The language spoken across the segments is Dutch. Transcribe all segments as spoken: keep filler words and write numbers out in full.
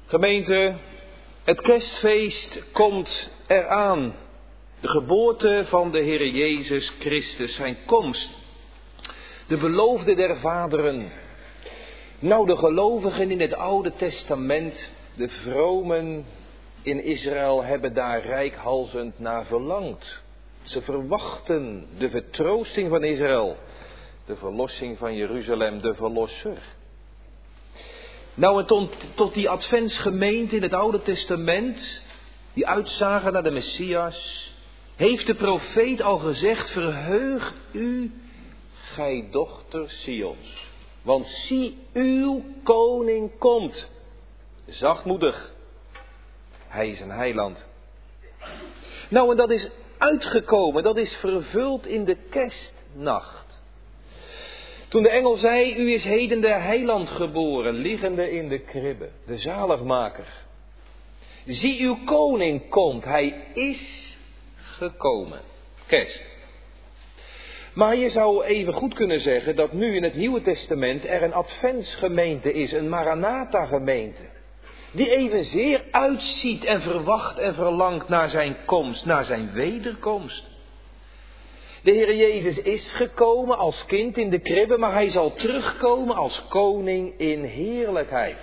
Gemeente, het kerstfeest komt eraan. De geboorte van de Heere Jezus Christus, zijn komst. De beloofde der vaderen. Nou, de gelovigen in het Oude Testament, de vromen in Israël hebben daar reikhalzend naar verlangd. Ze verwachten de vertroosting van Israël, de verlossing van Jeruzalem, de verlosser. Nou, en tot, tot die adventsgemeente in het Oude Testament, die uitzagen naar de Messias, heeft de profeet al gezegd: verheug u, gij dochter Sions. Want zie, uw koning komt. Zachtmoedig. Hij is een heiland. Nou, en dat is uitgekomen, dat is vervuld in de kerstnacht. Toen de engel zei: u is heden de heiland geboren, liggende in de kribbe, de zaligmaker. Zie, uw koning komt, hij is gekomen. Kerst. Maar je zou even goed kunnen zeggen dat nu in het Nieuwe Testament er een adventsgemeente is, een Maranatha-gemeente. Die evenzeer uitziet en verwacht en verlangt naar zijn komst, naar zijn wederkomst. De Heer Jezus is gekomen als kind in de kribbe, maar hij zal terugkomen als koning in heerlijkheid.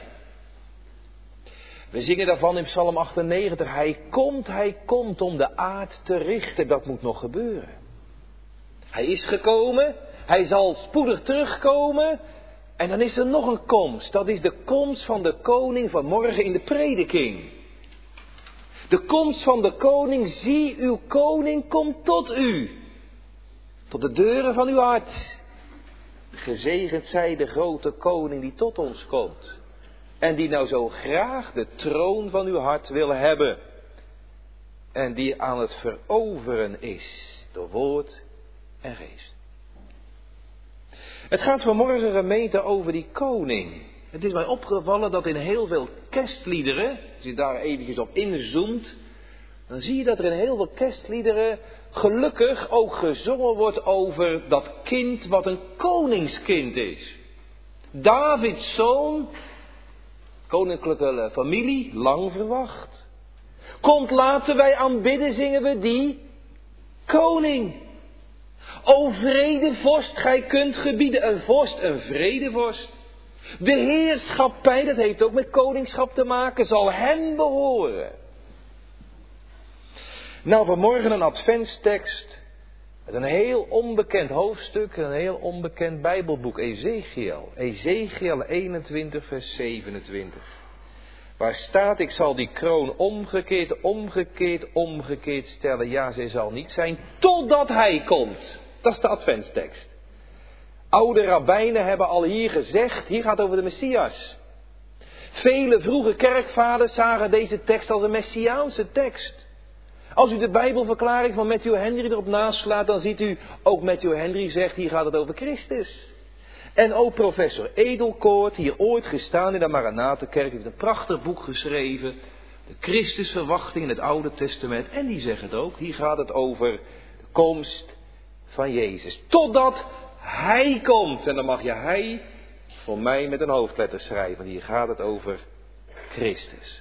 We zingen daarvan in Psalm achtennegentig, hij komt, hij komt om de aard te richten, dat moet nog gebeuren. Hij is gekomen, hij zal spoedig terugkomen en dan is er nog een komst. Dat is de komst van de koning vanmorgen in de prediking. De komst van de koning, zie, uw koning komt tot u. Tot de deuren van uw hart. Gezegend zij de grote koning die tot ons komt. En die nou zo graag de troon van uw hart wil hebben. En die aan het veroveren is door woord en geest. Het gaat vanmorgen, gemeente, over die koning. Het is mij opgevallen dat in heel veel kerstliederen, als je daar eventjes op inzoomt, dan zie je dat er in heel veel kerstliederen gelukkig ook gezongen wordt over dat kind wat een koningskind is. Davids zoon, koninklijke familie, lang verwacht. Komt, laten wij aanbidden, zingen we die koning. O vredevorst, gij kunt gebieden. Een vorst, een vredevorst. De heerschappij, dat heeft ook met koningschap te maken, zal hem behoren. Nou, vanmorgen een adventstekst met een heel onbekend hoofdstuk, een heel onbekend Bijbelboek, Ezechiel. Ezechiel eenentwintig, vers zevenentwintig. Waar staat: ik zal die kroon omgekeerd, omgekeerd, omgekeerd stellen. Ja, zij zal niet zijn totdat hij komt. Dat is de adventstekst. Oude rabbijnen hebben al hier gezegd, hier gaat het over de Messias. Vele vroege kerkvaders zagen deze tekst als een messiaanse tekst. Als u de Bijbelverklaring van Matthew Henry erop naslaat, dan ziet u ook Matthew Henry zegt, hier gaat het over Christus. En ook professor Edelkoort, hier ooit gestaan in de Maranatha-kerk, heeft een prachtig boek geschreven. De Christusverwachting in het Oude Testament. En die zegt het ook, hier gaat het over de komst van Jezus. Totdat hij komt. En dan mag je hij voor mij met een hoofdletter schrijven. Hier gaat het over Christus.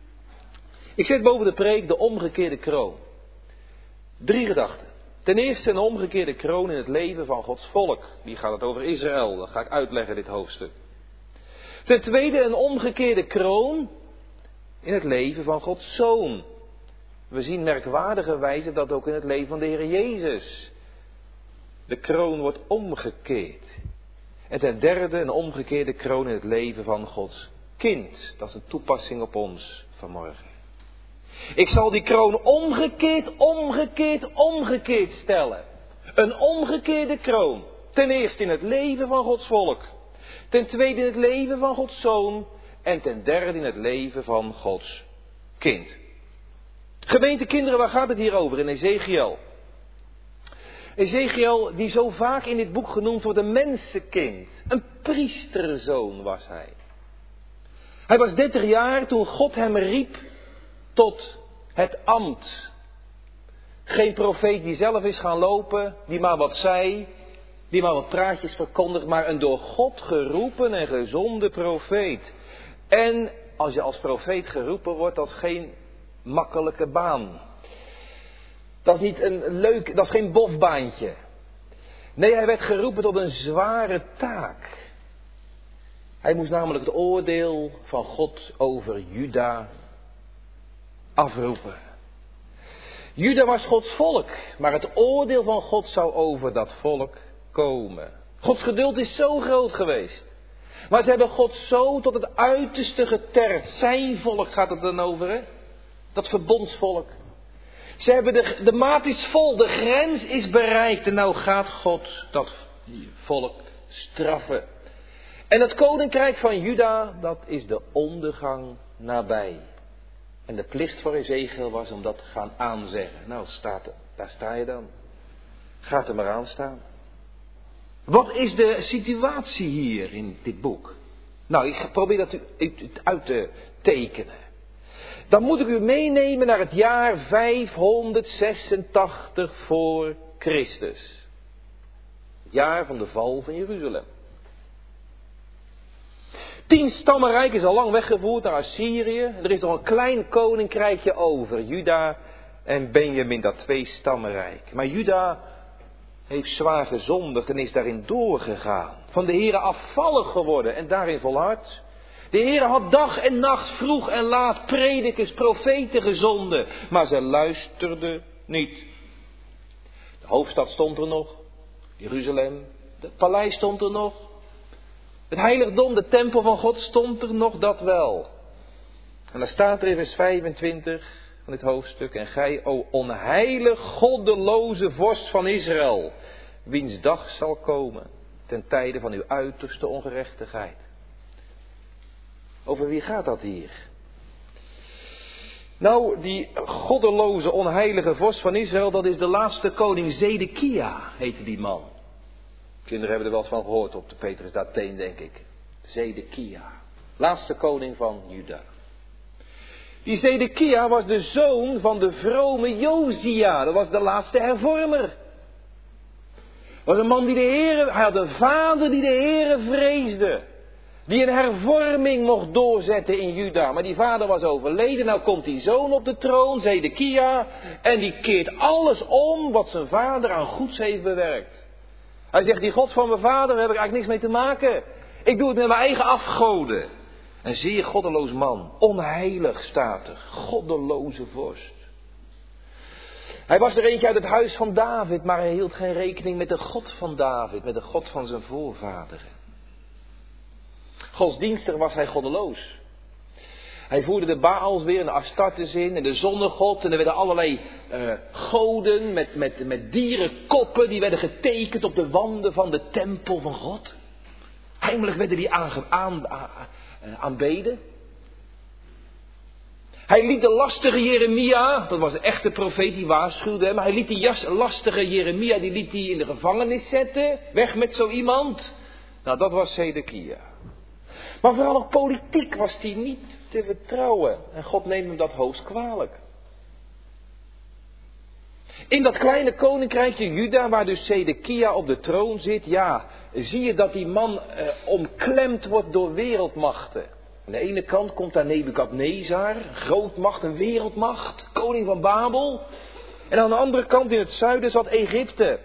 Ik zet boven de preek de omgekeerde kroon. Drie gedachten. Ten eerste een omgekeerde kroon in het leven van Gods volk. Die gaat het over Israël. Dat ga ik uitleggen, dit hoofdstuk. Ten tweede een omgekeerde kroon in het leven van Gods Zoon. We zien merkwaardigerwijze dat ook in het leven van de Heer Jezus. De kroon wordt omgekeerd. En ten derde een omgekeerde kroon in het leven van Gods kind. Dat is een toepassing op ons vanmorgen. Ik zal die kroon omgekeerd, omgekeerd, omgekeerd stellen. Een omgekeerde kroon. Ten eerste in het leven van Gods volk. Ten tweede in het leven van Gods Zoon. En ten derde in het leven van Gods kind. Gemeente kinderen, waar gaat het hier over in Ezechiel? Ezechiel, die zo vaak in dit boek genoemd wordt, een mensenkind. Een priesterzoon was hij. Hij was dertig jaar toen God hem riep tot het ambt. Geen profeet die zelf is gaan lopen, die maar wat zei, die maar wat praatjes verkondigt, maar een door God geroepen en gezonde profeet. En als je als profeet geroepen wordt, dat is geen makkelijke baan. Dat is niet een leuk, dat is geen bofbaantje. Nee, hij werd geroepen tot een zware taak. Hij moest namelijk het oordeel van God over Juda afroepen. Juda was Gods volk, maar het oordeel van God zou over dat volk komen. Gods geduld is zo groot geweest. Maar ze hebben God zo tot het uiterste getergd. Zijn volk gaat het dan over, hè? Dat verbondsvolk. Ze hebben de, de maat is vol, de grens is bereikt. En nou gaat God dat volk straffen. En het koninkrijk van Juda, dat is de ondergang nabij. En de plicht voor Ezekiel was om dat te gaan aanzeggen. Nou, staat er, daar sta je dan. Gaat er maar aan staan. Wat is de situatie hier in dit boek? Nou, ik probeer dat u uit te tekenen. Dan moet ik u meenemen naar het jaar vijfhonderdzesentachtig voor Christus. Het jaar van de val van Jeruzalem. Tien stammenrijk is al lang weggevoerd naar Assyrië. Er is nog een klein koninkrijkje over. Juda en Benjamin, dat twee stammenrijk. Maar Juda heeft zwaar gezondigd en is daarin doorgegaan. Van de Heere afvallig geworden en daarin volhard. De Heere had dag en nacht, vroeg en laat, predikers, profeten gezonden. Maar ze luisterden niet. De hoofdstad stond er nog. Jeruzalem. Het paleis stond er nog. Het heiligdom, de tempel van God stond er nog, dat wel. En dan staat er in vers vijfentwintig van dit hoofdstuk. En gij, o onheilig, goddeloze vorst van Israël, wiens dag zal komen ten tijde van uw uiterste ongerechtigheid. Over wie gaat dat hier? Nou, die goddeloze, onheilige vorst van Israël, dat is de laatste koning Zedekia, heette die man. Kinderen hebben er wel eens van gehoord op de Petrus d'Atheen, denk ik. Zedekia, laatste koning van Juda. Die Zedekia was de zoon van de vrome Josia, dat was de laatste hervormer. Was een man die de Heere, hij had een vader die de Heere vreesde. Die een hervorming mocht doorzetten in Juda. Maar die vader was overleden. Nou komt die zoon op de troon, Zedekia. En die keert alles om wat zijn vader aan goeds heeft bewerkt. Hij zegt, die God van mijn vader, daar heb ik eigenlijk niks mee te maken. Ik doe het met mijn eigen afgoden. Een zeer goddeloos man. Onheilig staat er. Goddeloze vorst. Hij was er eentje uit het huis van David. Maar hij hield geen rekening met de God van David. Met de God van zijn voorvaderen. Godsdienstig was hij goddeloos. Hij voerde de Baals weer en de Astartes in en de zonnegod. En er werden allerlei uh, goden met, met, met dierenkoppen. Die werden getekend op de wanden van de tempel van God. Heimelijk werden die aange, aan, aan, aanbeden. Hij liet de lastige Jeremia, dat was een echte profeet, die waarschuwde hem. Hij liet die jas, lastige Jeremia, die liet hij in de gevangenis zetten. Weg met zo iemand. Nou, dat was Zedekia. Maar vooral ook politiek was hij niet te vertrouwen. En God neemt hem dat hoogst kwalijk. In dat kleine koninkrijkje Juda, waar dus Zedekia op de troon zit, ja, zie je dat die man eh, omklemd wordt door wereldmachten. Aan de ene kant komt daar Nebukadnezar, een grootmacht, een wereldmacht, koning van Babel. En aan de andere kant in het zuiden zat Egypte.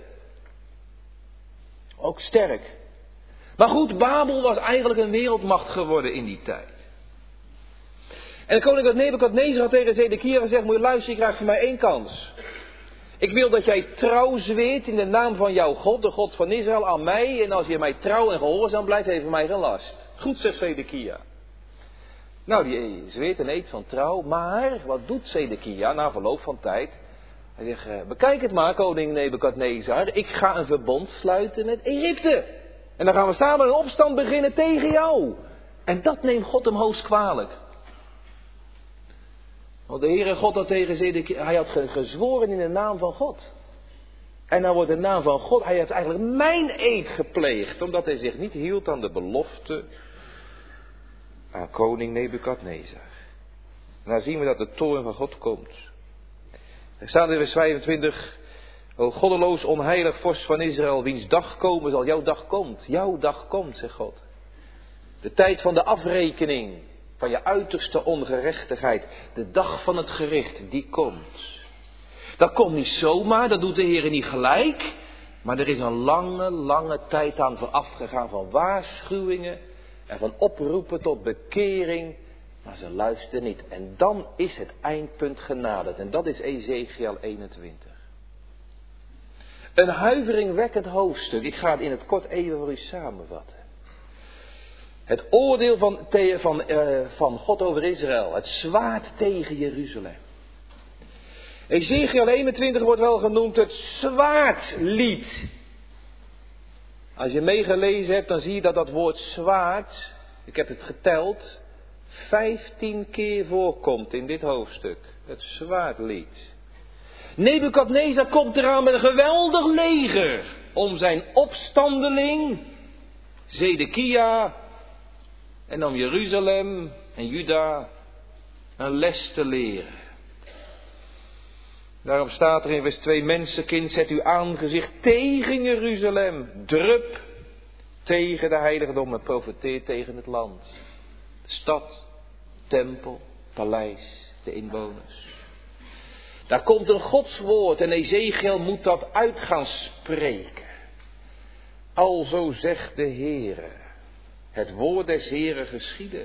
Ook sterk. Maar goed, Babel was eigenlijk een wereldmacht geworden in die tijd. En de koning Nebukadnezar had tegen Zedekia gezegd, moet je luisteren, je krijgt van mij één kans. Ik wil dat jij trouw zweert in de naam van jouw God, de God van Israël, aan mij. En als je mij trouw en gehoorzaam blijft, heeft hij mij geen last. Goed, zegt Zedekia. Nou, die zweert en eet van trouw. Maar, wat doet Zedekia na verloop van tijd? Hij zegt, bekijk het maar, koning Nebukadnezar. Ik ga een verbond sluiten met Egypte. En dan gaan we samen een opstand beginnen tegen jou. En dat neemt God hem hoogst kwalijk. Want de Heere God had tegen Zedekia, hij had gezworen in de naam van God. En dan wordt de naam van God, hij heeft eigenlijk mijn eed gepleegd. Omdat hij zich niet hield aan de belofte aan koning Nebukadnezar. En dan zien we dat de toorn van God komt. Er staat in vers vijfentwintig... O goddeloos, onheilig vorst van Israël, wiens dag komen zal, jouw dag komt. Jouw dag komt, zegt God. De tijd van de afrekening van je uiterste ongerechtigheid. De dag van het gericht, die komt. Dat komt niet zomaar, dat doet de Heer niet gelijk. Maar er is een lange, lange tijd aan voorafgegaan van waarschuwingen en van oproepen tot bekering. Maar ze luisteren niet. En dan is het eindpunt genaderd. En dat is Ezechiel eenentwintig. Een huiveringwekkend hoofdstuk. Ik ga het in het kort even voor u samenvatten. Het oordeel van, van, uh, van God over Israël. Het zwaard tegen Jeruzalem. Ezechiel eenentwintig wordt wel genoemd het zwaardlied. Als je meegelezen hebt, dan zie je dat dat woord zwaard, ik heb het geteld, vijftien keer voorkomt in dit hoofdstuk. Het zwaardlied. Nebukadnezar komt eraan met een geweldig leger om zijn opstandeling, Zedekia, en om Jeruzalem en Juda een les te leren. Daarom staat er in vers twee, mensenkind, zet uw aangezicht tegen Jeruzalem, drup tegen de heiligdom en profeteer tegen het land. De stad, tempel, paleis, de inwoners. Daar komt een godswoord en Ezechiel moet dat uit gaan spreken. Alzo zegt de Heere, het woord des Heeren geschieden.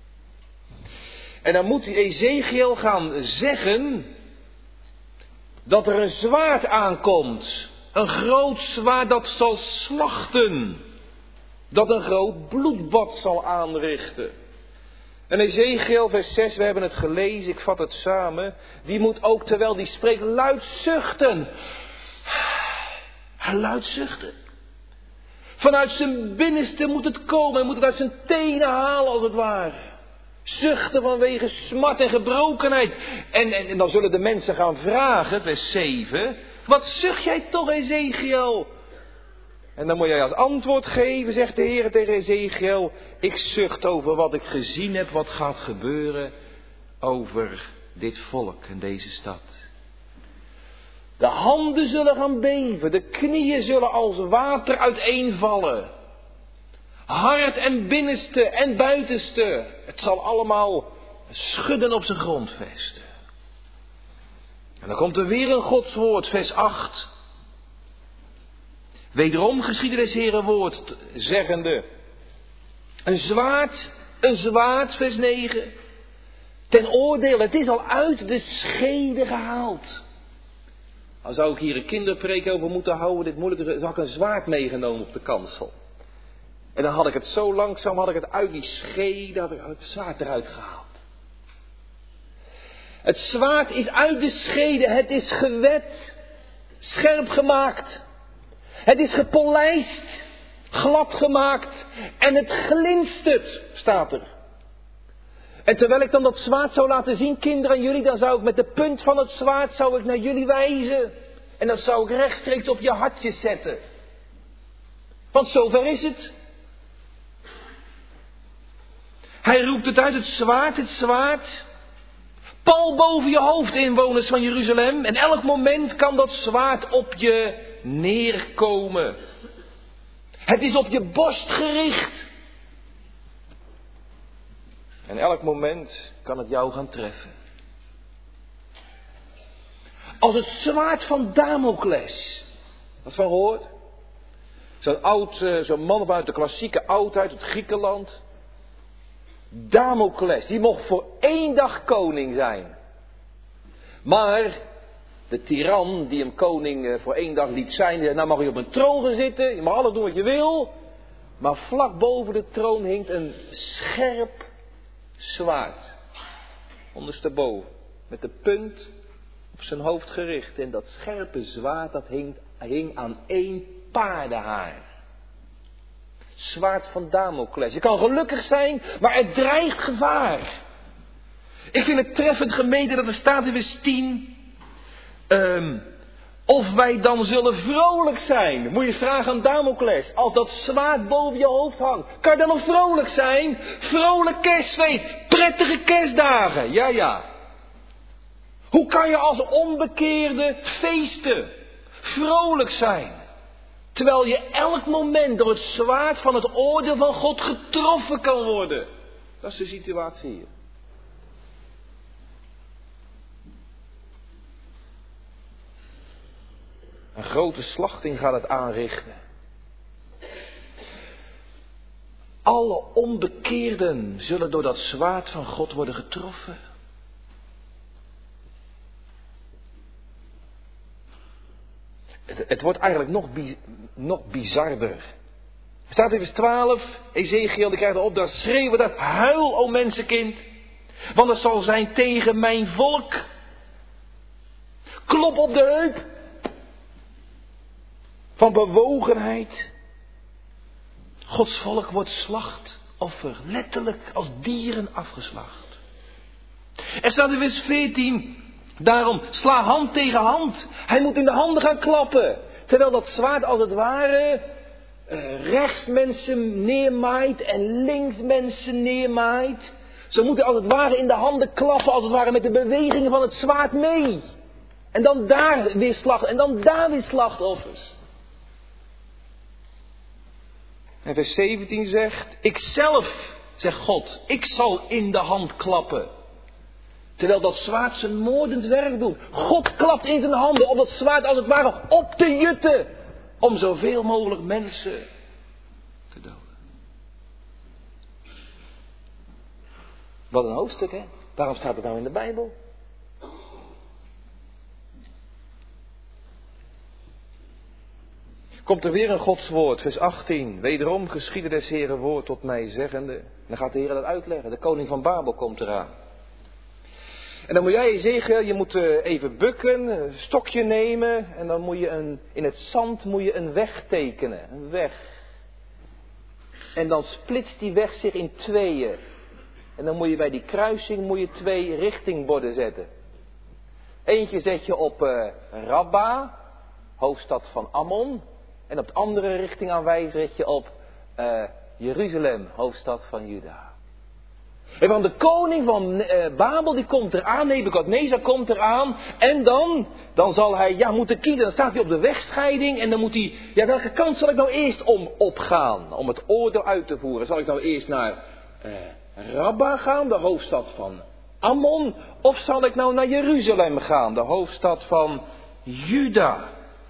En dan moet Ezechiel gaan zeggen dat er een zwaard aankomt. Een groot zwaard dat zal slachten. Dat een groot bloedbad zal aanrichten. En Ezechiel vers zes, we hebben het gelezen, ik vat het samen. Die moet ook, terwijl die spreekt, luid zuchten. Luid zuchten. Vanuit zijn binnenste moet het komen. Hij moet het uit zijn tenen halen als het ware. Zuchten vanwege smart en gebrokenheid. En, en, en dan zullen de mensen gaan vragen, vers zeven. Wat zucht jij toch, Ezechiel? En dan moet jij als antwoord geven, zegt de Heer tegen Ezechiel. Ik zucht over wat ik gezien heb, wat gaat gebeuren over dit volk en deze stad. De handen zullen gaan beven, de knieën zullen als water uiteenvallen. Hart en binnenste en buitenste. Het zal allemaal schudden op zijn grondvesten. En dan komt er weer een godswoord, vers acht. Wederom geschiedde des Heeren woord, zeggende. Een zwaard, een zwaard, vers negen. Ten oordeel, het is al uit de schede gehaald. Al zou ik hier een kinderpreek over moeten houden, dit moeilijk is, zou ik een zwaard meegenomen op de kansel. En dan had ik het zo langzaam, had ik het uit die schede, had ik het zwaard eruit gehaald. Het zwaard is uit de schede, het is gewet, scherp gemaakt. Het is gepolijst, glad gemaakt en het glinstert, staat er. En terwijl ik dan dat zwaard zou laten zien, kinderen, aan jullie, dan zou ik met de punt van het zwaard zou ik naar jullie wijzen. En dat zou ik rechtstreeks op je hartjes zetten. Want zover is het. Hij roept het uit, het zwaard, het zwaard. Pal boven je hoofd, inwoners van Jeruzalem. En elk moment kan dat zwaard op je neerkomen. Het is op je borst gericht. En elk moment kan het jou gaan treffen. Als het zwaard van Damokles. Wat van gehoord? Zo'n oud, zo'n man uit de klassieke oudheid, uit Griekenland. Damokles, die mocht voor één dag koning zijn. Maar de tiran die hem koning voor één dag liet zijn, nou mag je op een troon gaan zitten, je mag alles doen wat je wil. Maar vlak boven de troon hing een scherp zwaard. Ondersteboven, met de punt op zijn hoofd gericht. En dat scherpe zwaard, dat hing, hing aan één paardenhaar. Zwaard van Damokles. Je kan gelukkig zijn, maar er dreigt gevaar. Ik vind het treffend, gemeente, dat er staat in vers tien. Um, of wij dan zullen vrolijk zijn. Moet je eens vragen aan Damokles. Als dat zwaard boven je hoofd hangt. Kan je dan nog vrolijk zijn? Vrolijk kerstfeest. Prettige kerstdagen. Ja, ja. Hoe kan je als onbekeerde feesten? Vrolijk zijn. Terwijl je elk moment door het zwaard van het oordeel van God getroffen kan worden. Dat is de situatie hier. Een grote slachting gaat het aanrichten. Alle onbekeerden zullen door dat zwaard van God worden getroffen. Het, het wordt eigenlijk nog, bi, nog bizarder. Staat in vers twaalf, Ezechiel, die krijgt de opdracht, schreeuwen dat, huil, o mensenkind, want het zal zijn tegen mijn volk. Klop op de heup. Van bewogenheid. Gods volk wordt slachtoffer, letterlijk als dieren afgeslacht. Er staat in vers veertien, daarom sla hand tegen hand. Hij moet in de handen gaan klappen. Terwijl dat zwaard als het ware uh, rechts mensen neermaait en links mensen neermaait. Ze moeten als het ware in de handen klappen, als het ware met de bewegingen van het zwaard mee. En dan daar weer slacht, en dan daar weer slachtoffers. En vers zeventien zegt, ikzelf, zegt God, ik zal in de hand klappen. Terwijl dat zwaard zijn moordend werk doet. God klapt in zijn handen om dat zwaard als het ware op te jutten. Om zoveel mogelijk mensen te doden. Wat een hoofdstuk, hè? Waarom staat het nou in de Bijbel? Komt er weer een Godswoord, vers achttien. Wederom geschiedde des Heeren woord tot mij zeggende. Dan gaat de Heer dat uitleggen. De koning van Babel komt eraan. En dan moet jij Ezechiel, je moet even bukken, een stokje nemen. En dan moet je een, in het zand moet je een weg tekenen. Een weg. En dan splitst die weg zich in tweeën. En dan moet je bij die kruising moet je twee richtingborden zetten. Eentje zet je op uh, Rabba, hoofdstad van Ammon. En op de andere richting aanwijs zet je op uh, Jeruzalem, hoofdstad van Juda. En van de koning van uh, Babel, die komt eraan, Nebukadnezar komt eraan. En dan, dan zal hij ja, moeten kiezen. Dan staat hij op de wegscheiding en dan moet hij, ja, welke kant zal ik nou eerst om opgaan? Om het oordeel uit te voeren. Zal ik nou eerst naar uh, Rabba gaan, de hoofdstad van Ammon? Of zal ik nou naar Jeruzalem gaan, de hoofdstad van Juda?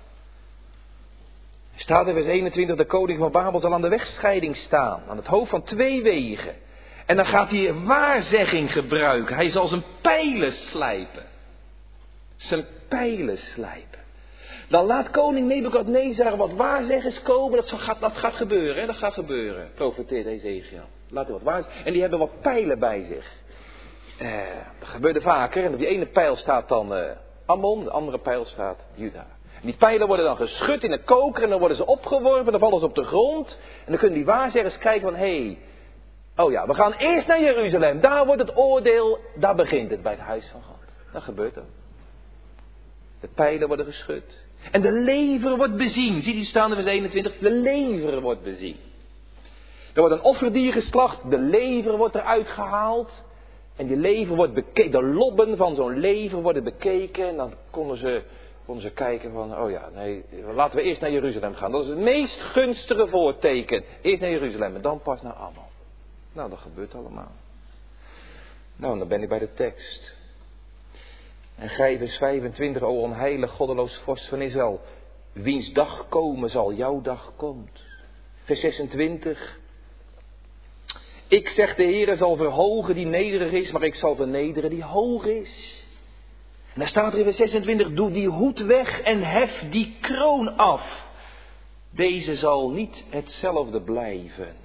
Staat in vers eenentwintig, de koning van Babel zal aan de wegscheiding staan. Aan het hoofd van twee wegen. En dan gaat hij waarzegging gebruiken. Hij zal zijn pijlen slijpen. Zijn pijlen slijpen. Dan laat koning Nebukadnezar wat waarzeggers komen. Dat gaat, dat gaat gebeuren. Hè? Dat gaat gebeuren. Profeteert Ezechiel. Laat hij wat waar. En die hebben wat pijlen bij zich. Eh, dat gebeurde vaker. En op die ene pijl staat dan uh, Ammon. De andere pijl staat Juda. En die pijlen worden dan geschud in een koker. En dan worden ze opgeworpen. En dan vallen ze op de grond. En dan kunnen die waarzeggers kijken van... Hé, hey, oh ja, we gaan eerst naar Jeruzalem. Daar wordt het oordeel. Daar begint het bij het huis van God. Dat gebeurt er. De pijlen worden geschud. En de lever wordt bezien. Ziet u staan in vers eenentwintig. De lever wordt bezien. Er wordt een offerdier geslacht. De lever wordt eruit gehaald. En die lever wordt bekeken. De lobben van zo'n lever worden bekeken. En dan konden ze, konden ze kijken van, oh ja, nee, laten we eerst naar Jeruzalem gaan. Dat is het meest gunstige voorteken. Eerst naar Jeruzalem en dan pas naar Ammon. Nou, dat gebeurt allemaal. Nou, dan ben ik bij de tekst. En gij, vers vijfentwintig, o onheilig, goddeloos vorst van Israël, wiens dag komen zal, jouw dag komt. Vers zesentwintig. Ik zeg, de Heere zal verhogen die nederig is, maar ik zal vernederen die hoog is. En daar staat er in vers zesentwintig, doe die hoed weg en hef die kroon af. Deze zal niet hetzelfde blijven.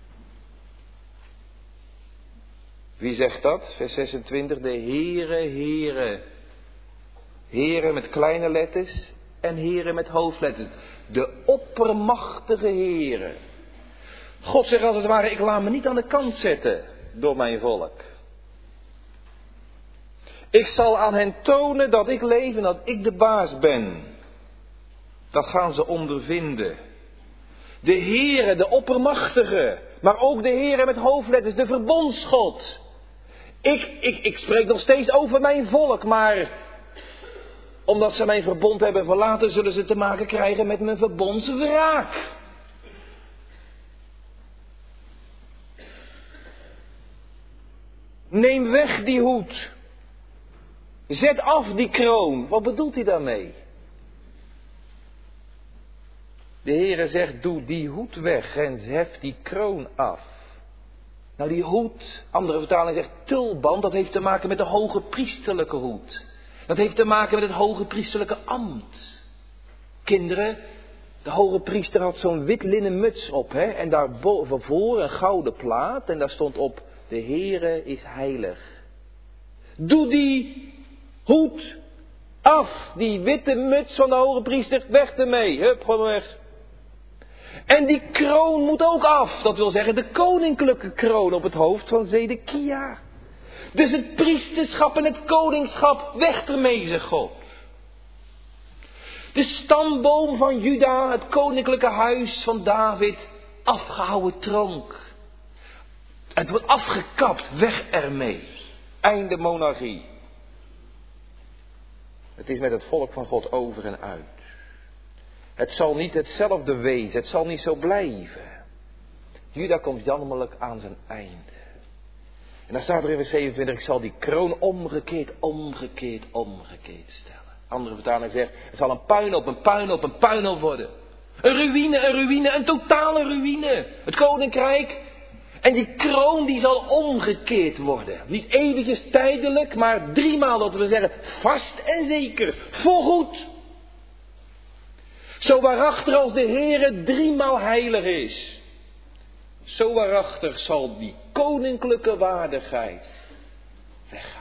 Wie zegt dat? Vers zesentwintig, de Heere, Heere. Heere met kleine letters en Heere met hoofdletters. De oppermachtige Heere. God zegt als het ware, ik laat me niet aan de kant zetten door mijn volk. Ik zal aan hen tonen dat ik leef en dat ik de baas ben. Dat gaan ze ondervinden. De Heere, de oppermachtige, maar ook de Heere met hoofdletters, de verbondsgod. Ik, ik, ik spreek nog steeds over mijn volk, maar omdat ze mijn verbond hebben verlaten, zullen ze te maken krijgen met mijn verbondswraak. Neem weg die hoed. Zet af die kroon. Wat bedoelt hij daarmee? De Heere zegt, doe die hoed weg en hef die kroon af. Nou, die hoed, andere vertaling zegt tulband, dat heeft te maken met de hoge priesterlijke hoed. Dat heeft te maken met het hoge priesterlijke ambt. Kinderen, de hoge priester had zo'n wit linnen muts op, hè, en daarboven voor een gouden plaat, en daar stond op, de Heere is heilig. Doe die hoed af, die witte muts van de hoge priester, weg ermee, hup, gewoon weg. En die kroon moet ook af, dat wil zeggen de koninklijke kroon op het hoofd van Zedekia. Dus het priesterschap en het koningschap, weg ermee, zegt God. De stamboom van Juda, het koninklijke huis van David, afgehouwen tronk. Het wordt afgekapt, weg ermee. Einde monarchie. Het is met het volk van God over en uit. Het zal niet hetzelfde wezen, het zal niet zo blijven. Juda komt jammerlijk aan zijn einde. En dan staat er in vers zevenentwintig, ik zal die kroon omgekeerd, omgekeerd, omgekeerd stellen. Andere vertaling zegt, het zal een puinhoop, een puinhoop, een puinhoop worden. Een ruïne, een ruïne, een totale ruïne. Het koninkrijk en die kroon die zal omgekeerd worden. Niet eventjes tijdelijk, maar driemaal, dat we zeggen, vast en zeker, voorgoed. Zo waarachtig als de Heere driemaal heilig is, zo waarachtig zal die koninklijke waardigheid weggaan.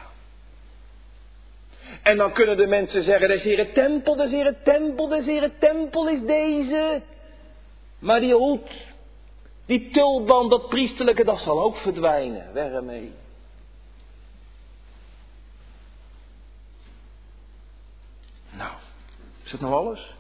En dan kunnen de mensen zeggen, de Heere tempel, de Heere tempel, de Heere tempel is deze. Maar die hoed, die tulband, dat priesterlijke, dat zal ook verdwijnen. Weg ermee. Nou, is dat nou alles?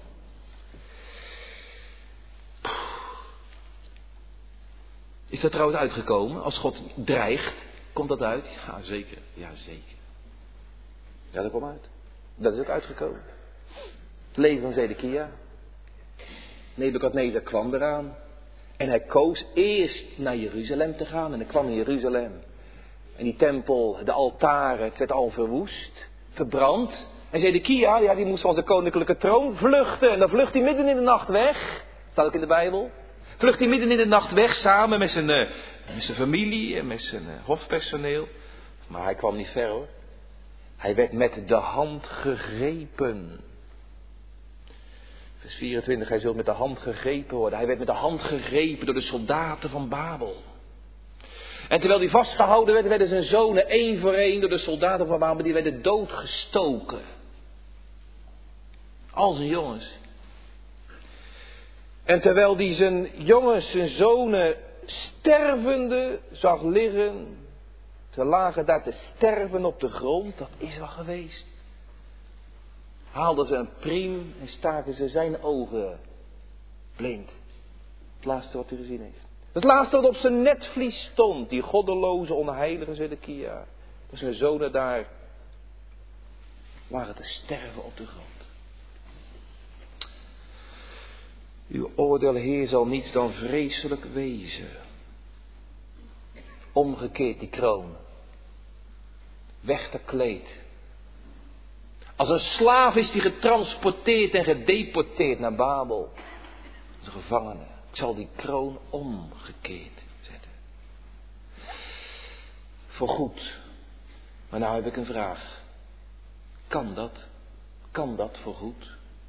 Is dat trouwens uitgekomen? Als God dreigt, komt dat uit? Ja, zeker. Ja, zeker. Ja, dat komt uit. Dat is ook uitgekomen. Het leven van Zedekia. Nebukadnezar kwam eraan. En hij koos eerst naar Jeruzalem te gaan. En hij kwam in Jeruzalem. En die tempel, de altaren, het werd al verwoest. Verbrand. En Zedekia, ja, die moest van zijn koninklijke troon vluchten. En dan vlucht hij midden in de nacht weg. Staat ook in de Bijbel. Vlucht hij midden in de nacht weg samen met zijn, uh, met zijn familie en met zijn uh, hofpersoneel. Maar hij kwam niet ver hoor. Hij werd met de hand gegrepen. Vers vierentwintig, hij zult met de hand gegrepen worden. Hij werd met de hand gegrepen door de soldaten van Babel. En terwijl hij vastgehouden werd, werden zijn zonen één voor één door de soldaten van Babel, die werden doodgestoken. Al zijn jongens. En terwijl hij zijn jongens, zijn zonen, stervende zag liggen. Ze lagen daar te sterven op de grond, dat is al geweest. Haalden ze een priem en staken ze zijn ogen blind. Het laatste wat u gezien heeft. Het laatste wat op zijn netvlies stond, die goddeloze, onheilige Zedekia. Dat zijn zonen daar lagen te sterven op de grond. Uw oordeel, Heer, zal niets dan vreselijk wezen. Omgekeerd die kroon. Weg de kleed. Als een slaaf is die getransporteerd en gedeporteerd naar Babel. Als een gevangene. Ik zal die kroon omgekeerd zetten. Voorgoed. Maar nou heb ik een vraag. Kan dat? Kan dat voorgoed?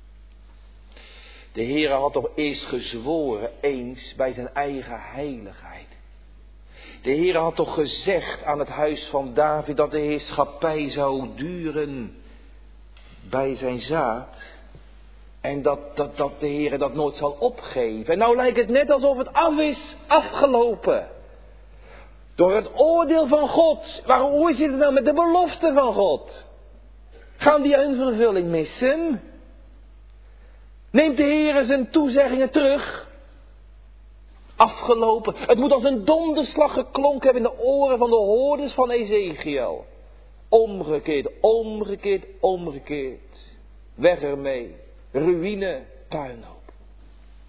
De Heere had toch eerst gezworen eens bij zijn eigen heiligheid. De Heere had toch gezegd aan het huis van David dat de heerschappij zou duren bij zijn zaad. En dat, dat, dat de Heere dat nooit zal opgeven. En nou lijkt het net alsof het af is, afgelopen. Door het oordeel van God. Waarom, hoe zit het nou met de belofte van God? Gaan die een vervulling missen? Neemt de Heere zijn toezeggingen terug? Afgelopen. Het moet als een donderslag geklonken hebben in de oren van de hoorders van Ezekiel. Omgekeerd, omgekeerd, omgekeerd. Weg ermee. Ruïne, puinhoop.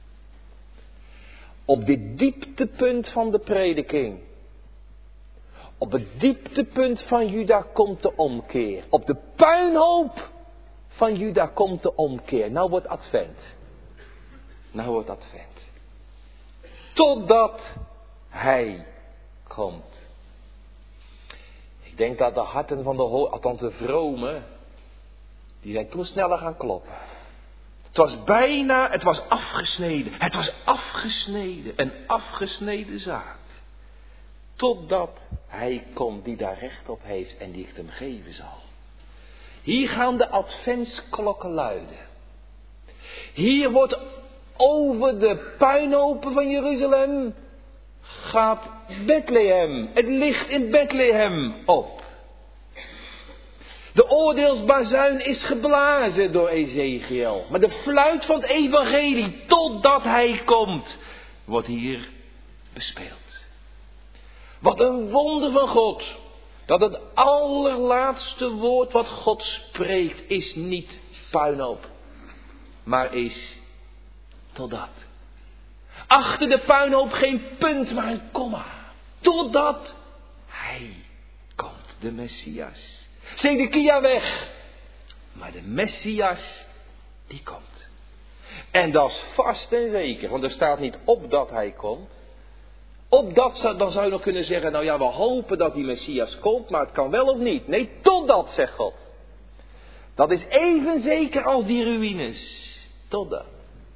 Op dit dieptepunt van de prediking. Op het dieptepunt van Juda komt de omkeer. Op de puinhoop van Juda komt de omkeer. Nou wordt advent. Nou wordt advent. Totdat hij komt. Ik denk dat de harten van de, althans de vromen, die zijn toen sneller gaan kloppen. Het was bijna, het was afgesneden. Het was afgesneden. Een afgesneden zaak. Totdat hij komt die daar recht op heeft en die het hem geven zal. Hier gaan de adventsklokken luiden. Hier wordt over de puinhopen van Jeruzalem gaat Bethlehem, het licht in Bethlehem op. De oordeelsbazuin is geblazen door Ezekiel. Maar de fluit van het evangelie, totdat hij komt, wordt hier bespeeld. Wat een wonder van God. Dat het allerlaatste woord wat God spreekt is niet puinhoop. Maar is totdat. Achter de puinhoop geen punt, maar een komma. Totdat hij komt, de Messias. Zedekia weg. Maar de Messias, die komt. En dat is vast en zeker. Want er staat niet op dat hij komt. Op dat, dan zou je nog kunnen zeggen, nou ja, we hopen dat die Messias komt, maar het kan wel of niet. Nee, totdat, zegt God. Dat is even zeker als die ruïnes. Totdat.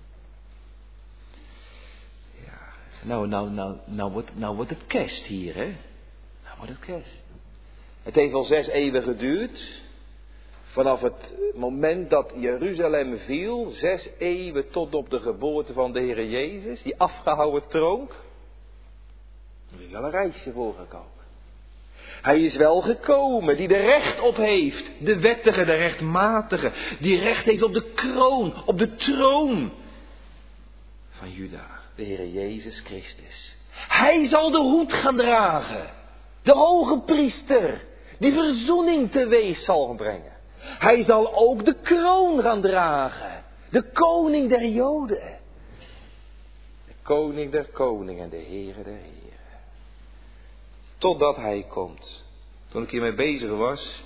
Ja, nou, nou, nou, nou, wordt, nou wordt het kerst hier, hè. Nou wordt het kerst. Het heeft al zes eeuwen geduurd. Vanaf het moment dat Jeruzalem viel, zes eeuwen tot op de geboorte van de Heere Jezus, die afgehouwen tronk. Er is wel een reisje voorgekomen. Hij is wel gekomen die er recht op heeft. De wettige, de rechtmatige. Die recht heeft op de kroon, op de troon van Juda. De Heere Jezus Christus. Hij zal de hoed gaan dragen. De hoge priester. Die verzoening teweeg zal brengen. Hij zal ook de kroon gaan dragen. De koning der Joden. De koning der koningen, de Heere der Heren. Totdat hij komt. Toen ik hiermee bezig was.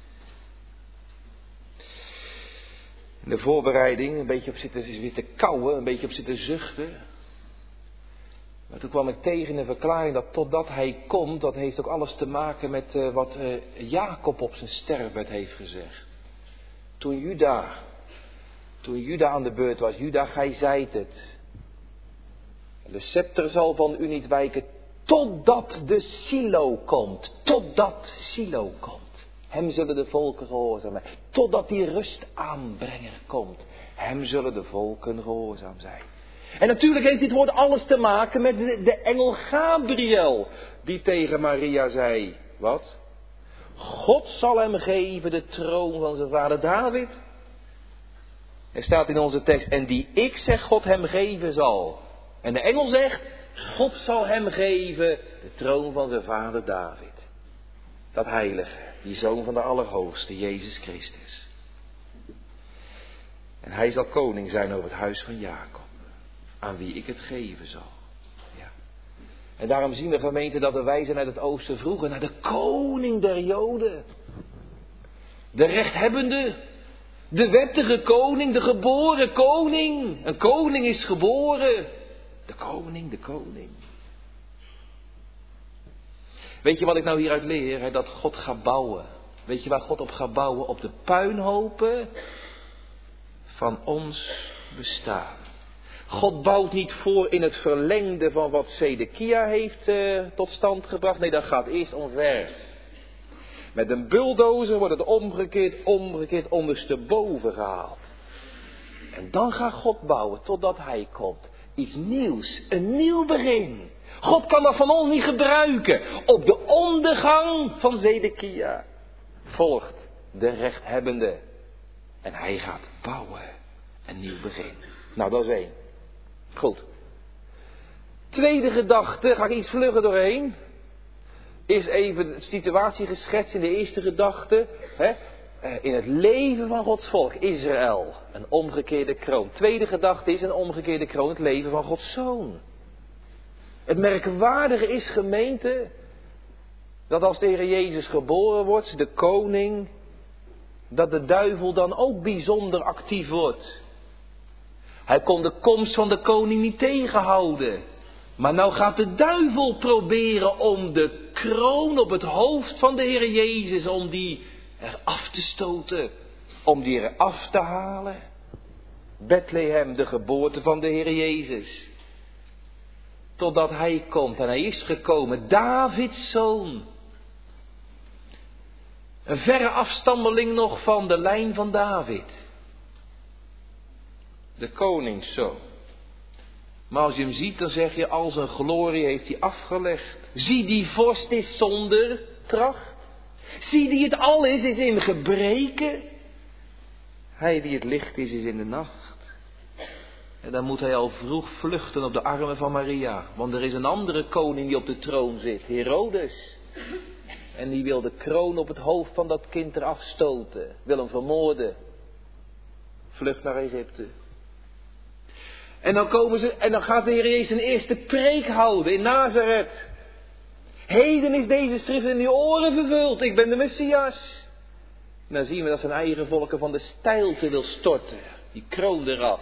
In de voorbereiding. Een beetje op zitten, zitten kauwen. Een beetje op zitten zuchten. Maar toen kwam ik tegen een verklaring dat totdat hij komt. Dat heeft ook alles te maken met uh, wat uh, Jacob op zijn sterfbed heeft gezegd. Toen Juda. Toen Juda aan de beurt was. Juda, gij zijt het. De scepter zal van u niet wijken. Totdat de Silo komt. Totdat Silo komt. Hem zullen de volken gehoorzamen. Totdat die rustaanbrenger komt. Hem zullen de volken gehoorzaam zijn. En natuurlijk heeft dit woord alles te maken met de, de engel Gabriel. Die tegen Maria zei. Wat? God zal hem geven de troon van zijn vader David. Er staat in onze tekst. En die ik zeg God hem geven zal. En de engel zegt. God zal hem geven de troon van zijn vader David. Dat heilige, die zoon van de Allerhoogste, Jezus Christus. En hij zal koning zijn over het huis van Jacob. Aan wie ik het geven zal. Ja. En daarom zien de gemeenten dat de wijzen uit het oosten vroegen naar de koning der Joden. De rechthebbende, de wettige koning, de geboren koning. Een koning is geboren. De koning, de koning. Weet je wat ik nou hieruit leer? Hè? Dat God gaat bouwen. Weet je waar God op gaat bouwen? Op de puinhopen van ons bestaan. God bouwt niet voor in het verlengde van wat Zedekia heeft uh, tot stand gebracht. Nee, dat gaat eerst omver. Met een bulldozer wordt het omgekeerd, omgekeerd ondersteboven gehaald. En dan gaat God bouwen totdat hij komt. Iets nieuws, een nieuw begin. God kan dat van ons niet gebruiken. Op de ondergang van Zedekia volgt de rechthebbende. En hij gaat bouwen. Een nieuw begin. Nou, dat is één. Goed. Tweede gedachte, ga ik iets vlugger doorheen. Eerst even de situatie geschetst in de eerste gedachte. Hè? In het leven van Gods volk, Israël, een omgekeerde kroon. Tweede gedachte is een omgekeerde kroon, het leven van Gods Zoon. Het merkwaardige is, gemeente, dat als de Heer Jezus geboren wordt, de koning, dat de duivel dan ook bijzonder actief wordt. Hij kon de komst van de koning niet tegenhouden. Maar nou gaat de duivel proberen om de kroon op het hoofd van de Heer Jezus, om die eraf te stoten, om die eraf te halen. Bethlehem, de geboorte van de Heer Jezus. Totdat hij komt, en hij is gekomen, Davids zoon. Een verre afstammeling nog van de lijn van David. De koningszoon. Maar als je hem ziet, dan zeg je, al zijn glorie heeft hij afgelegd. Zie, die vorst is zonder tracht. Zie, die het al is, is in gebreken. Hij die het licht is, is in de nacht. En dan moet hij al vroeg vluchten op de armen van Maria. Want er is een andere koning die op de troon zit, Herodes. En die wil de kroon op het hoofd van dat kind eraf stoten. Wil hem vermoorden. Vlucht naar Egypte. En dan komen ze, en dan gaat de Heer Jezus een eerste preek houden in Nazareth. Heden is deze schrift in uw oren vervuld. Ik ben de Messias. En dan zien we dat zijn eigen volken van de steilte wil storten. Die kroon eraf.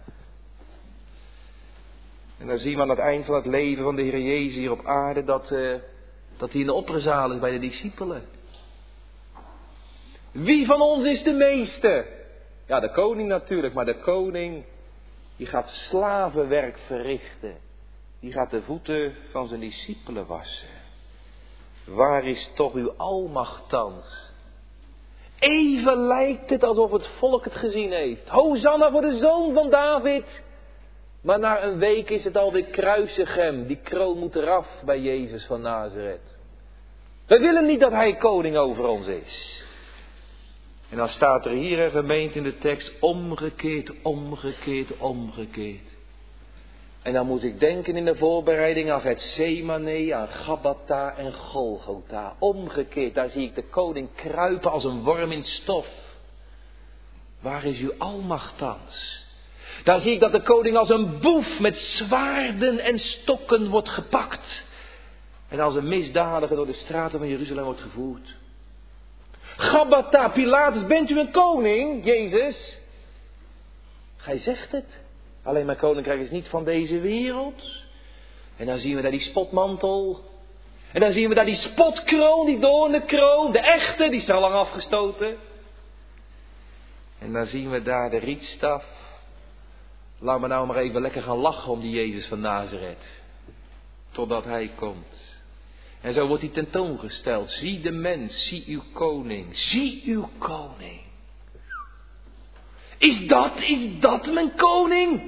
En dan zien we aan het eind van het leven van de Heer Jezus hier op aarde dat, uh, dat hij in de opperzaal is bij de discipelen. Wie van ons is de meeste? Ja, de koning natuurlijk, maar de koning die gaat slavenwerk verrichten. Die gaat de voeten van zijn discipelen wassen. Waar is toch uw almacht thans? Even lijkt het alsof het volk het gezien heeft. Hosanna voor de zoon van David. Maar na een week is het alweer kruisig hem. Die kroon moet eraf bij Jezus van Nazareth. We willen niet dat hij koning over ons is. En dan staat er hier een gemeente in de tekst, omgekeerd, omgekeerd, omgekeerd. En dan moet ik denken in de voorbereiding aan Gethsemane, aan Gabbatha en Golgotha. Omgekeerd, daar zie ik de koning kruipen als een worm in stof. Waar is uw almacht thans? Daar zie ik dat de koning als een boef met zwaarden en stokken wordt gepakt. En als een misdadiger door de straten van Jeruzalem wordt gevoerd. Gabbatha, Pilatus, bent u een koning, Jezus? Gij zegt het. Alleen mijn koninkrijk is niet van deze wereld. En dan zien we daar die spotmantel. En dan zien we daar die spotkroon, die doornenkroon. De echte, die is er al lang afgestoten. En dan zien we daar de rietstaf. Laat me nou maar even lekker gaan lachen om die Jezus van Nazareth. Totdat hij komt. En zo wordt hij tentoongesteld. Zie de mens, zie uw koning, zie uw koning. Is dat, is dat mijn koning?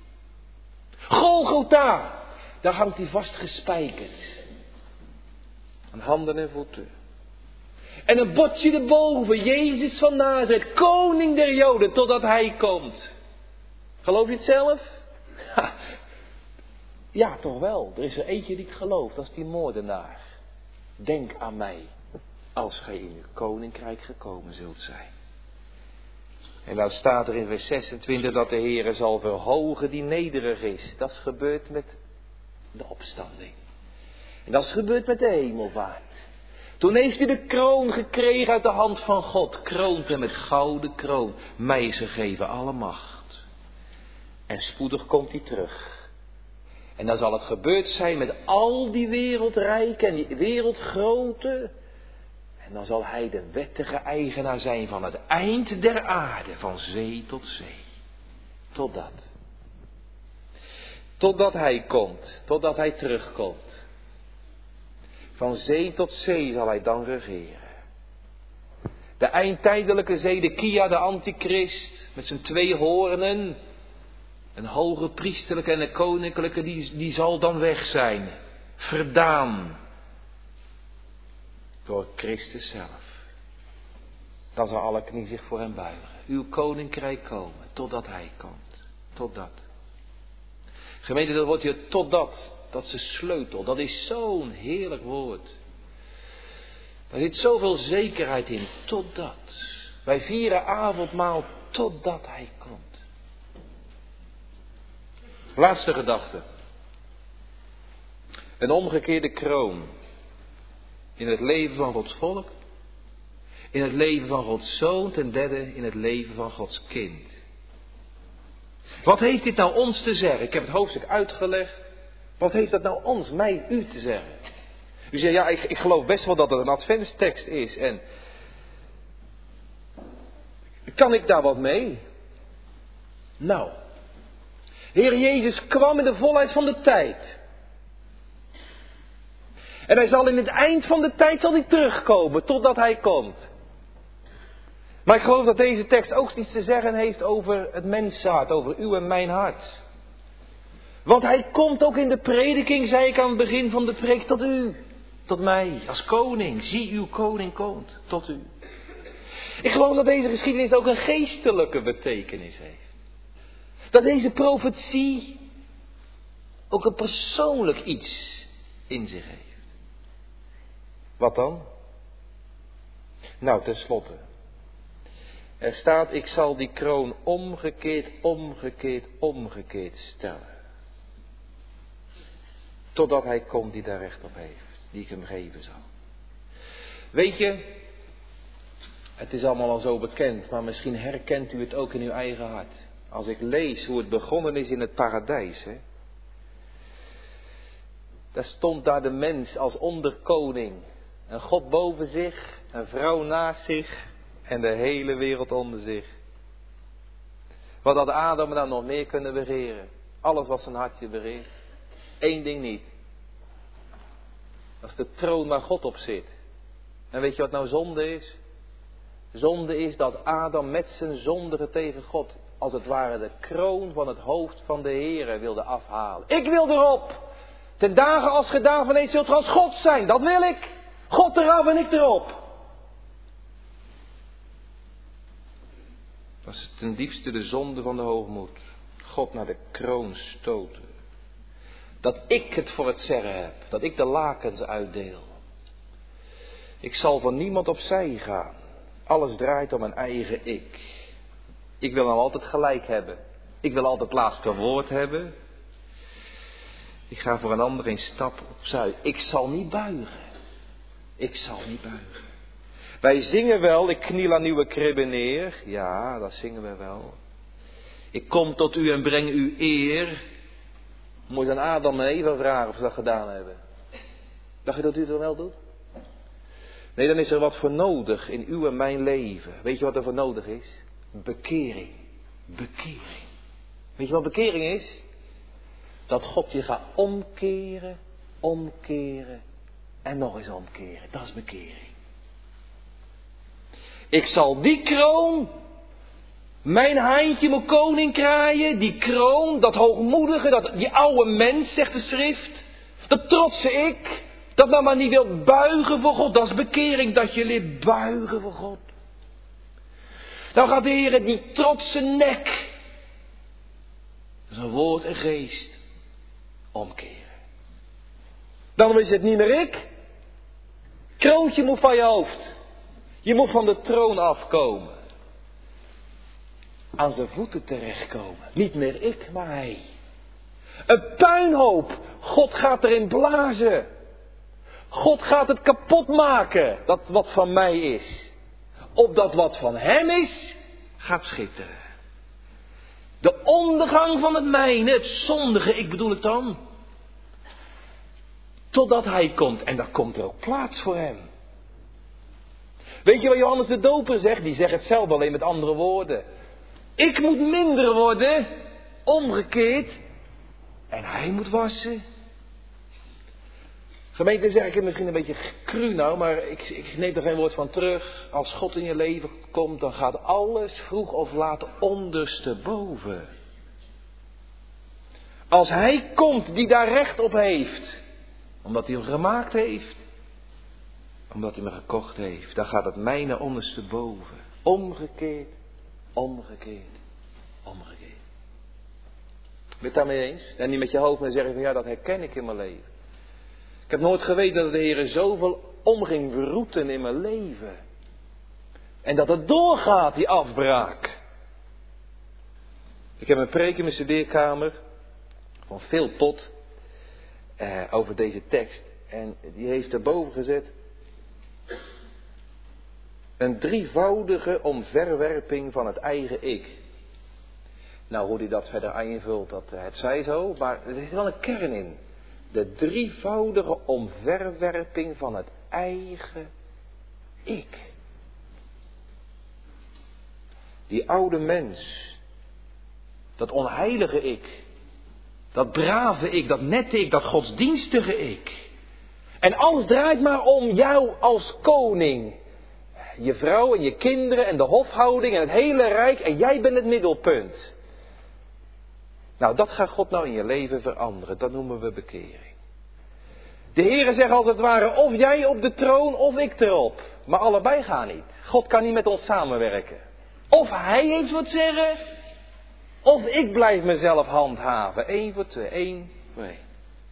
Golgotha, daar hangt hij vast gespijkerd. Aan handen en voeten. En een bordje erboven, Jezus van Nazareth, koning der Joden, totdat hij komt. Geloof je het zelf? Ha. Ja, toch wel. Er is er eentje die het gelooft, dat is die moordenaar. Denk aan mij, als gij in uw koninkrijk gekomen zult zijn. En nou staat er in vers zesentwintig dat de Heere zal verhogen die nederig is. Dat is gebeurd met de opstanding. En dat is gebeurd met de hemelvaart. Toen heeft hij de kroon gekregen uit de hand van God. Kroont hem met gouden kroon. Mij is gegeven alle macht. En spoedig komt hij terug. En dan zal het gebeurd zijn met al die wereldrijken en die wereldgrote. En dan zal hij de wettige eigenaar zijn van het eind der aarde, van zee tot zee. Totdat. Totdat hij komt, totdat hij terugkomt. Van zee tot zee zal hij dan regeren. De eindtijdelijke Zedekia, de antichrist, met zijn twee hoornen. Een hoge priesterlijke en een koninklijke, die, die zal dan weg zijn. Verdaan. Door Christus zelf. Dan zal alle knie zich voor hem buigen. Uw koninkrijk komen, totdat hij komt. Totdat. Gemeente, dat wordt hier totdat. Dat is de sleutel. Dat is zo'n heerlijk woord. Daar zit zoveel zekerheid in. Totdat. Wij vieren avondmaal totdat hij komt. Laatste gedachte. Een omgekeerde kroon. In het leven van Gods volk. In het leven van Gods zoon. Ten derde in het leven van Gods kind. Wat heeft dit nou ons te zeggen? Ik heb het hoofdstuk uitgelegd. Wat heeft dat nou ons, mij, u te zeggen? U zegt, ja, ik, ik geloof best wel dat het een adventstekst is. En kan ik daar wat mee? Nou, Heer Jezus kwam in de volheid van de tijd. En hij zal in het eind van de tijd zal hij terugkomen, totdat hij komt. Maar ik geloof dat deze tekst ook iets te zeggen heeft over het menshart, over uw en mijn hart. Want hij komt ook in de prediking, zei ik aan het begin van de preek, tot u. Tot mij, als koning. Zie, uw koning komt, tot u. Ik geloof dat deze geschiedenis ook een geestelijke betekenis heeft. Dat deze profetie ook een persoonlijk iets in zich heeft. Wat dan? Nou, tenslotte. Er staat, ik zal die kroon omgekeerd, omgekeerd, omgekeerd stellen. Totdat hij komt die daar recht op heeft. Die ik hem geven zal. Weet je, het is allemaal al zo bekend, maar misschien herkent u het ook in uw eigen hart. Als ik lees hoe het begonnen is in het paradijs. Hè? Daar stond daar de mens als onderkoning. Een God boven zich, een vrouw naast zich en de hele wereld onder zich. Wat had Adam nou nog meer kunnen begeren? Alles wat zijn hartje begeert. Eén ding niet. Dat is de troon waar God op zit. En weet je wat nou zonde is? Zonde is dat Adam met zijn zondigen tegen God, als het ware de kroon van het hoofd van de Heere wilde afhalen. Ik wil erop. Ten dagen als ge daarvan eet, zult ge als God zijn. Dat wil ik. God eraf en ik erop. Dat is ten diepste de zonde van de hoogmoed. God naar de kroon stoten. Dat ik het voor het zeggen heb. Dat ik de lakens uitdeel. Ik zal van niemand opzij gaan. Alles draait om mijn eigen ik. Ik wil nou altijd gelijk hebben. Ik wil altijd het laatste woord hebben. Ik ga voor een ander een stap opzij. Ik zal niet buigen. Ik zal niet buigen. Wij zingen wel, ik kniel aan uw kribbe neer. Ja, dat zingen we wel. Ik kom tot u en breng u eer. Moet je aan Adam en Eva vragen of ze dat gedaan hebben. Dacht je dat u het wel doet? Nee, dan is er wat voor nodig in uw en mijn leven. Weet je wat er voor nodig is? Bekering. Bekering. Weet je wat bekering is? Dat God je gaat omkeren, omkeren en nog eens omkeren. Dat is bekering. Ik zal die kroon, mijn haantje, mijn koning kraaien, die kroon, dat hoogmoedige, dat, die oude mens, zegt de schrift, dat trotse ik, dat nou maar niet wil buigen voor God, dat is bekering, dat je leert buigen voor God. Dan gaat de Heer die trotse nek, zijn woord en geest, omkeren. Dan is het niet meer ik. Kroontje moet van je hoofd. Je moet van de troon afkomen. Aan zijn voeten terechtkomen. Niet meer ik, maar hij. Een puinhoop. God gaat erin blazen. God gaat het kapot maken. Dat wat van mij is. Opdat wat van hem is, gaat schitteren. De ondergang van het mijne, het zondige, ik bedoel het dan. Totdat hij komt. En daar komt er ook plaats voor hem. Weet je wat Johannes de Doper zegt? Die zegt het zelf alleen met andere woorden. Ik moet minder worden, omgekeerd. En hij moet wassen. Gemeente, zeg ik het misschien een beetje cru nou, maar ik, ik neem er geen woord van terug. Als God in je leven komt, dan gaat alles vroeg of laat ondersteboven. Als hij komt die daar recht op heeft, omdat hij hem gemaakt heeft, omdat hij me gekocht heeft, dan gaat het mijne ondersteboven. Omgekeerd, omgekeerd, omgekeerd. Ben je het daarmee eens? En niet met je hoofd maar zeggen van ja, dat herken ik in mijn leven. Ik heb nooit geweten dat de Heer zoveel om ging verroeten in mijn leven. En dat het doorgaat, die afbraak. Ik heb een preek in mijn studeerkamer van Phil Pot eh, over deze tekst. En die heeft erboven gezet. Een drievoudige omverwerping van het eigen ik. Nou, hoe hij dat verder invult, dat het zij zo, maar er zit wel een kern in. De drievoudige omverwerping van het eigen ik. Die oude mens. Dat onheilige ik. Dat brave ik, dat nette ik, dat godsdienstige ik. En alles draait maar om jou als koning. Je vrouw en je kinderen en de hofhouding en het hele rijk en jij bent het middelpunt. Nou, dat gaat God nou in je leven veranderen. Dat noemen we bekering. De Heere zegt als het ware, of jij op de troon of ik erop. Maar allebei gaan niet. God kan niet met ons samenwerken. Of hij heeft wat zeggen, of ik blijf mezelf handhaven. Eén voor twee, één voor één.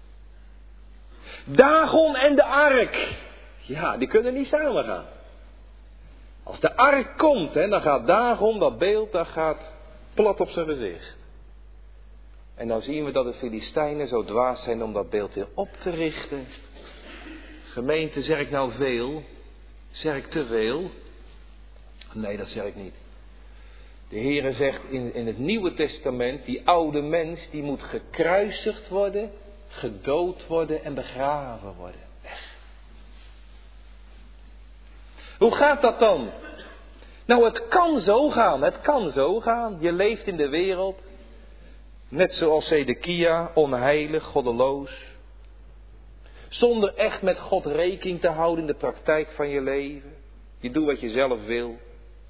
Dagon en de ark. Ja, die kunnen niet samen gaan. Als de ark komt, hè, dan gaat Dagon, dat beeld, dat gaat plat op zijn gezicht. En dan zien we dat de Filistijnen zo dwaas zijn om dat beeld weer op te richten. Gemeente, zeg ik nou veel? Zeg ik te veel? Nee, dat zeg ik niet. De Heere zegt in, in het Nieuwe Testament, die oude mens, die moet gekruisigd worden, gedood worden en begraven worden. Weg. Hoe gaat dat dan? Nou, het kan zo gaan, het kan zo gaan. Je leeft in de wereld, net zoals Zedekia, onheilig, goddeloos. Zonder echt met God rekening te houden in de praktijk van je leven. Je doet wat je zelf wil.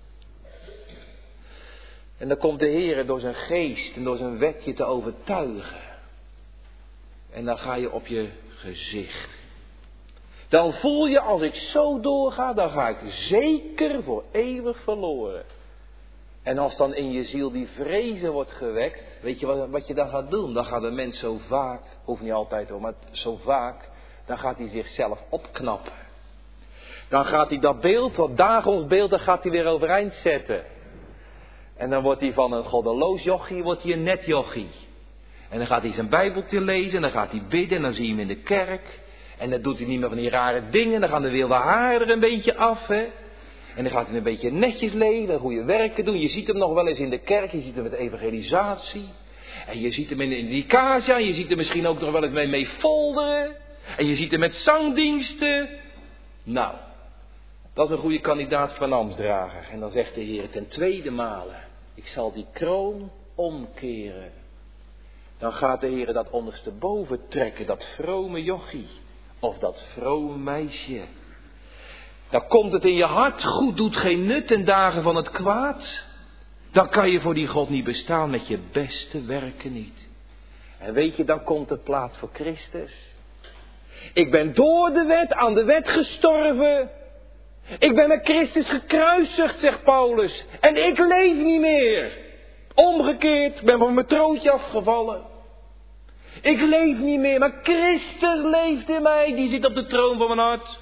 En dan komt de Heer door zijn geest en door zijn wet je te overtuigen. En dan ga je op je gezicht. Dan voel je, als ik zo doorga, dan ga ik zeker voor eeuwig verloren. En als dan in je ziel die vrezen wordt gewekt, weet je wat, wat je dan gaat doen? Dan gaat de mens zo vaak, hoeft niet altijd hoor, maar zo vaak, dan gaat hij zichzelf opknappen. Dan gaat hij dat beeld, dat Dagons beeld, dan gaat hij weer overeind zetten. En dan wordt hij van een goddeloos jochie, wordt hij een net jochie. En dan gaat hij zijn Bijbeltje lezen, en dan gaat hij bidden, en dan zie je hem in de kerk. En dan doet hij niet meer van die rare dingen, dan gaan de wilde haren er een beetje af, hè. En dan gaat hij een beetje netjes leven, goede werken doen. Je ziet hem nog wel eens in de kerk, je ziet hem met evangelisatie. En je ziet hem in, in die Casia, je ziet hem misschien ook nog wel eens mee, mee folderen. En je ziet hem met zangdiensten. Nou, dat is een goede kandidaat voor een ambtsdrager. En dan zegt de Heer ten tweede male, ik zal die kroon omkeren. Dan gaat de Heer dat ondersteboven trekken, dat vrome jochie. Of dat vrome meisje. Dan komt het in je hart, goed doet geen nut ten dagen van het kwaad. Dan kan je voor die God niet bestaan, met je beste werken niet. En weet je, dan komt het plaats voor Christus. Ik ben door de wet, aan de wet gestorven. Ik ben met Christus gekruisigd, zegt Paulus. En ik leef niet meer. Omgekeerd, ben van mijn troontje afgevallen. Ik leef niet meer, maar Christus leeft in mij. Die zit op de troon van mijn hart.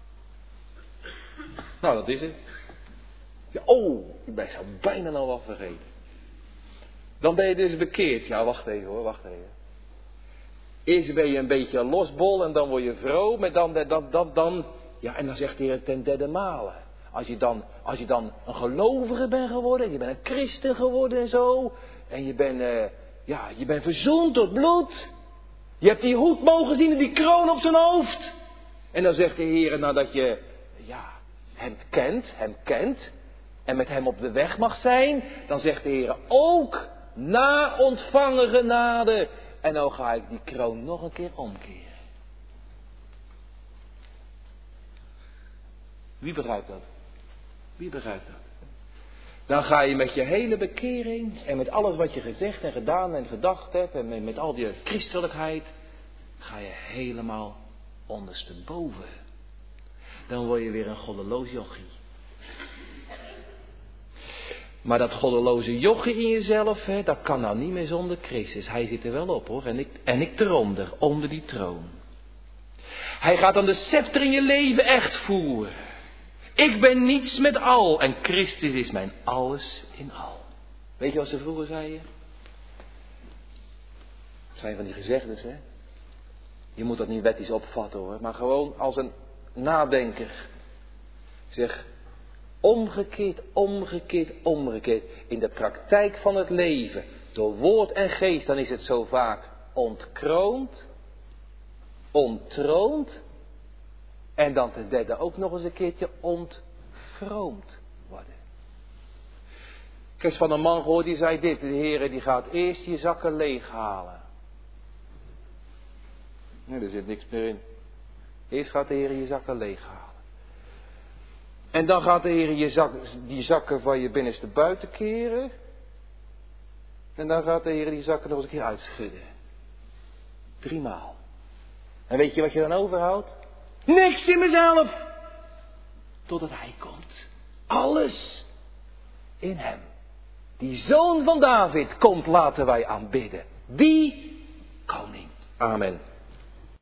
Nou, dat is het. Ja, oh, ik ben zo bijna nou wel vergeten. Dan ben je dus bekeerd. Ja, wacht even hoor, wacht even. Eerst ben je een beetje losbol en dan word je vroom. En dan, dan, dan, dan, ja, en dan zegt de Heer ten derde male. Als je dan, als je dan een gelovige bent geworden, je bent een christen geworden en zo. En je bent, uh, ja, je bent verzoend tot bloed. Je hebt die hoed mogen zien en die kroon op zijn hoofd. En dan zegt de Heer, nadat je, ja, hem kent, hem kent. En met hem op de weg mag zijn. Dan zegt de Heer, ook na ontvangen genade. En nou ga ik die kroon nog een keer omkeren. Wie begrijpt dat? Wie begrijpt dat? Dan ga je met je hele bekering en met alles wat je gezegd en gedaan en gedacht hebt en met, met al die christelijkheid, ga je helemaal ondersteboven. Dan word je weer een goddeloos jochie. Maar dat goddeloze jochie in jezelf, hè, dat kan nou niet meer zonder Christus. Hij zit er wel op hoor, en ik, en ik eronder, onder die troon. Hij gaat dan de scepter in je leven echt voeren. Ik ben niets met al en Christus is mijn alles in al. Weet je wat ze vroeger zeiden? Dat zijn van die gezegdes, hè. Je moet dat niet wettisch opvatten hoor, maar gewoon als een nadenker. Zeg, Omgekeerd, omgekeerd, omgekeerd. In de praktijk van het leven. Door woord en geest, dan is het zo vaak ontkroond. Ontroond. En dan ten derde ook nog eens een keertje ontvroomd worden. Ik heb van een man gehoord die zei dit. De Heer die gaat eerst je zakken leeghalen. Nee, er zit niks meer in. Eerst gaat de Heer je zakken leeghalen. En dan gaat de Heer je zak, die zakken van je binnenste buiten keren. En dan gaat de Heer die zakken nog eens een keer uitschudden. Driemaal. En weet je wat je dan overhoudt? Niks in mezelf. Totdat Hij komt. Alles in Hem. Die Zoon van David komt, laten wij aanbidden. Die koning. Amen.